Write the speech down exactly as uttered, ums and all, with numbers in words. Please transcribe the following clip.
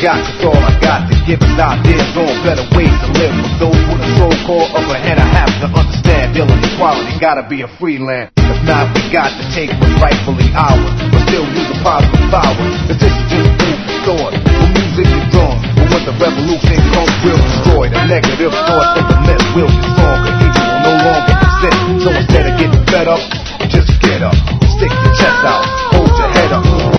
got, cause all I got to give is ideas on better ways to live. For those with a so-called upper hand, I have to understand dealing equality gotta be a free land. If not, we got to take what's rightfully ours, but still use a positive power. Cause this is just food for thought, for music is done. But when the revolution comes, we'll destroy the negative thoughts that the myth will be strong. Cause evil will no longer exist. So instead of getting fed up,